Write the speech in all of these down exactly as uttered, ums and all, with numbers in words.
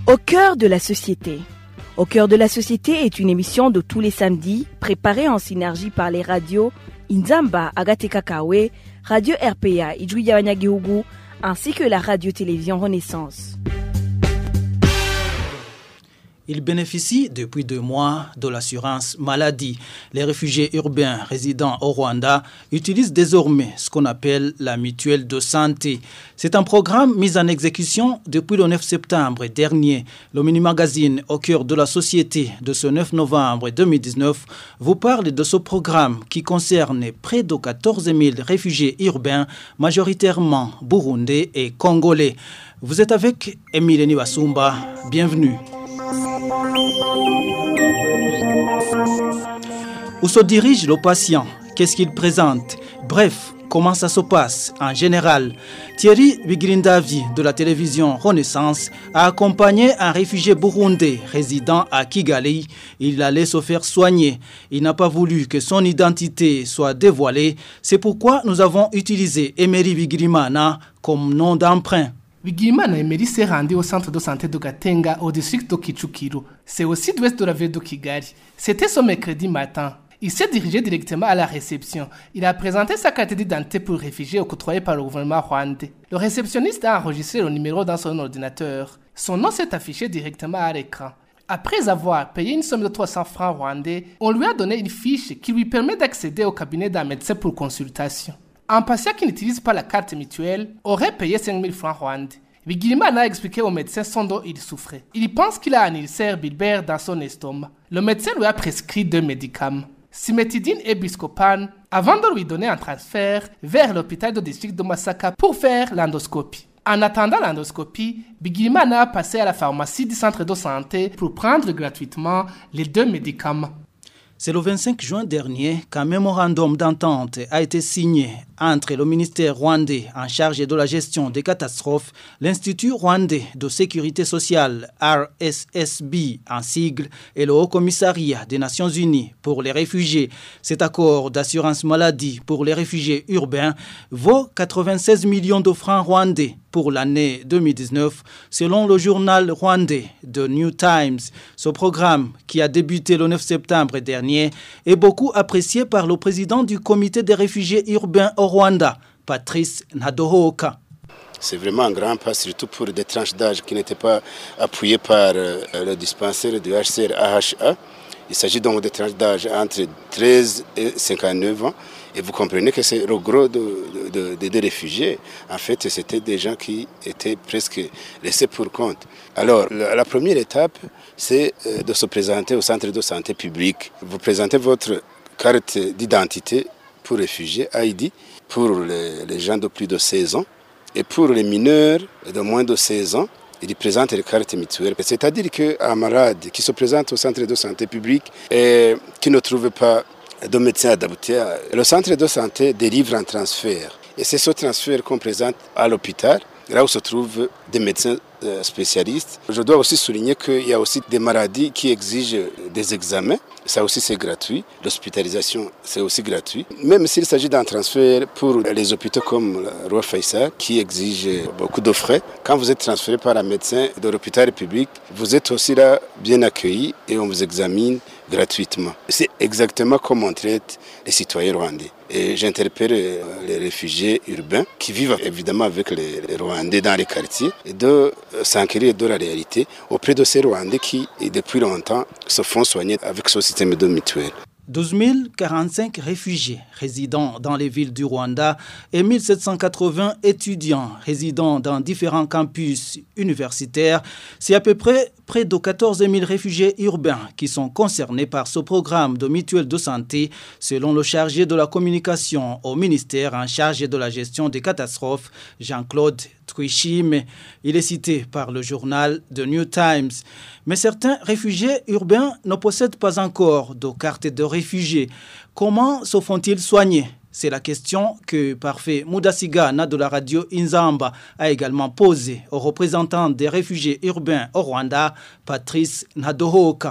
Au cœur de la société. Au cœur de la société est une émission de tous les samedis, préparée en synergie par les radios Inzamba, Agateka Kawe, Radio R P A, Idjouya Wanyagihugu, ainsi que la radio-télévision Renaissance. Ils bénéficient depuis deux mois de l'assurance maladie. Les réfugiés urbains résidant au Rwanda utilisent désormais ce qu'on appelle la mutuelle de santé. C'est un programme mis en exécution depuis le neuf septembre dernier. Le mini-magazine Au cœur de la société de ce neuf novembre deux mille dix-neuf vous parle de ce programme qui concerne près de quatorze mille réfugiés urbains, majoritairement burundais et congolais. Vous êtes avec Emile Niwasumba. Bienvenue. Où se dirige le patient? Qu'est-ce qu'il présente? Bref, comment ça se passe en général? Thierry Bigrindavi de la télévision Renaissance a accompagné un réfugié burundais résidant à Kigali. Il allait se faire soigner. Il n'a pas voulu que son identité soit dévoilée. C'est pourquoi nous avons utilisé Emery Bigirimana comme nom d'emprunt. Bigirimana Emery s'est rendu au centre de santé de Gatenga, au district de Kichukiro. C'est au sud-ouest de la ville de Kigali. C'était ce mercredi matin. Il s'est dirigé directement à la réception. Il a présenté sa carte d'identité pour réfugiés octroyée par le gouvernement rwandais. Le réceptionniste a enregistré le numéro dans son ordinateur. Son nom s'est affiché directement à l'écran. Après avoir payé une somme de trois cents francs rwandais, on lui a donné une fiche qui lui permet d'accéder au cabinet d'un médecin pour consultation. Un patient qui n'utilise pas la carte mutuelle aurait payé cinq mille francs rwandais. Bigirimana a expliqué au médecin ce dont il souffrait. Il pense qu'il a un ulcère bulbaire dans son estomac. Le médecin lui a prescrit deux médicaments, cimétidine et buscopan, avant de lui donner un transfert vers l'hôpital de district de Masaka pour faire l'endoscopie. En attendant l'endoscopie, Bigirimana a passé à la pharmacie du centre de santé pour prendre gratuitement les deux médicaments. C'est le vingt-cinq juin dernier qu'un mémorandum d'entente a été signé entre le ministère rwandais en charge de la gestion des catastrophes, l'Institut rwandais de sécurité sociale R S S B en sigle et le Haut Commissariat des Nations Unies pour les réfugiés. Cet accord d'assurance maladie pour les réfugiés urbains vaut quatre-vingt-seize millions de francs rwandais pour l'année deux mille dix-neuf, selon le journal rwandais The New Times. Ce programme, qui a débuté le neuf septembre dernier, est beaucoup apprécié par le président du comité des réfugiés urbains au Rwanda, Patrice Nhadohoka. C'est vraiment un grand pas, surtout pour des tranches d'âge qui n'étaient pas appuyées par euh, le dispensaire du H C R A H A. Il s'agit donc de tranches d'âge entre treize et cinquante-neuf ans. Et vous comprenez que c'est le gros de, de, de, de réfugiés. En fait, c'était des gens qui étaient presque laissés pour compte. Alors, la, la première étape, c'est de se présenter au centre de santé public. Vous présentez votre carte d'identité pour réfugiés, I D, pour les, les gens de plus de seize ans. Et pour les mineurs de moins de seize ans, ils présentent les cartes mutuelles. C'est-à-dire qu'un malade qui se présente au centre de santé public et qui ne trouve pas de médecin adapté, le centre de santé délivre un transfert. Et c'est ce transfert qu'on présente à l'hôpital, là où se trouvent des médecins spécialistes. Je dois aussi souligner qu'il y a aussi des maladies qui exigent des examens. Ça aussi, c'est gratuit. L'hospitalisation, c'est aussi gratuit. Même s'il s'agit d'un transfert pour les hôpitaux comme le Roi Faisal, qui exige beaucoup de frais, quand vous êtes transféré par un médecin de l'hôpital public, vous êtes aussi là bien accueilli et on vous examine gratuitement. C'est exactement comme on traite les citoyens rwandais. Et j'interpelle les réfugiés urbains qui vivent évidemment avec les Rwandais dans les quartiers et de s'enquérir de la réalité auprès de ces Rwandais qui, depuis longtemps, se font soigner avec ce système de mutuelle. douze mille quarante-cinq réfugiés résidant dans les villes du Rwanda et mille sept cent quatre-vingts étudiants résidant dans différents campus universitaires. C'est à peu près près de quatorze mille réfugiés urbains qui sont concernés par ce programme de mutuelle de santé, selon le chargé de la communication au ministère en charge de la gestion des catastrophes, Jean-Claude Twishime. Il est cité par le journal The New Times. Mais certains réfugiés urbains ne possèdent pas encore de carte de réfugié. Comment se font-ils soigner? C'est la question que Parfait Mudasigana de la radio Inzamba a également posée au représentant des réfugiés urbains au Rwanda, Patrice Nhadohoka.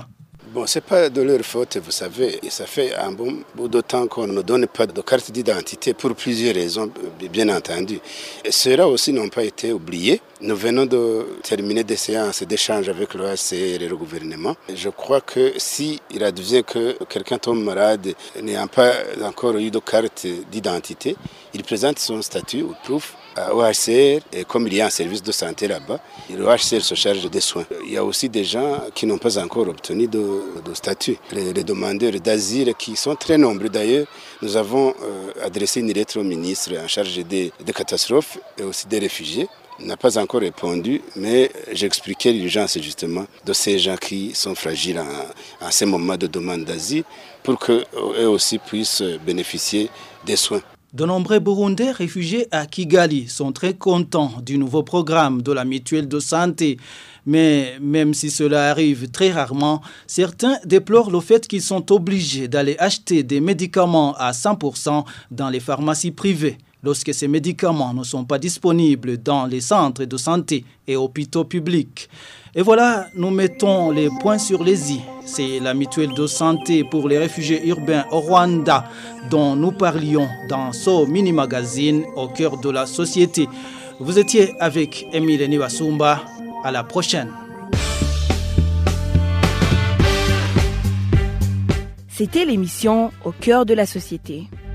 Bon, ce n'est pas de leur faute, vous savez. Et ça fait un bon bout de temps qu'on ne donne pas de carte d'identité pour plusieurs raisons, bien entendu. Et ceux-là aussi n'ont pas été oubliés. Nous venons de terminer des séances d'échange avec l'O H C R et le gouvernement. Je crois que si il advient que quelqu'un tombe malade n'ayant pas encore eu de carte d'identité, il présente son statut ou proof au H C R, et comme il y a un service de santé là-bas, le H C R se charge des soins. Il y a aussi des gens qui n'ont pas encore obtenu de, de statut. Les, les demandeurs d'asile qui sont très nombreux d'ailleurs. Nous avons euh, adressé une lettre au ministre en charge des, des catastrophes et aussi des réfugiés. Il n'a pas encore répondu, mais j'expliquais l'urgence justement de ces gens qui sont fragiles en, en ces moments de demande d'asile pour qu'eux aussi puissent bénéficier des soins. De nombreux Burundais réfugiés à Kigali sont très contents du nouveau programme de la mutuelle de santé. Mais même si cela arrive très rarement, certains déplorent le fait qu'ils sont obligés d'aller acheter des médicaments à cent pour cent dans les pharmacies privées, lorsque ces médicaments ne sont pas disponibles dans les centres de santé et hôpitaux publics. Et voilà, nous mettons les points sur les i. C'est la mutuelle de santé pour les réfugiés urbains au Rwanda dont nous parlions dans ce mini-magazine au cœur de la société. Vous étiez avec Emile Niwasumba. À la prochaine. C'était l'émission Au cœur de la société.